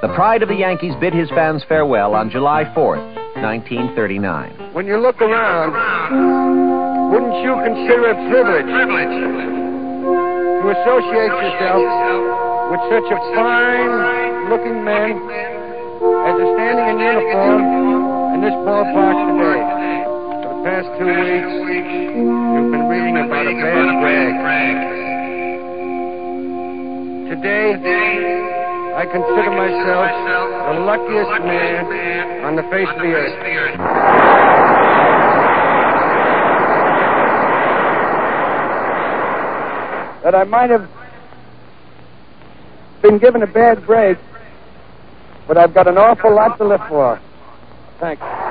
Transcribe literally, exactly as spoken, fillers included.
The pride of the Yankees bid his fans farewell on July fourth, nineteen thirty-nine. When you look around, wouldn't you consider it privilege to associate yourself with such a fine-looking man as is standing in uniform in this ballpark today? For the past two weeks, you've been reading about a bad brag. Today, I consider myself the luckiest man on the face of the earth. That I might have been given a bad break, but I've got an awful lot to live for. Thanks.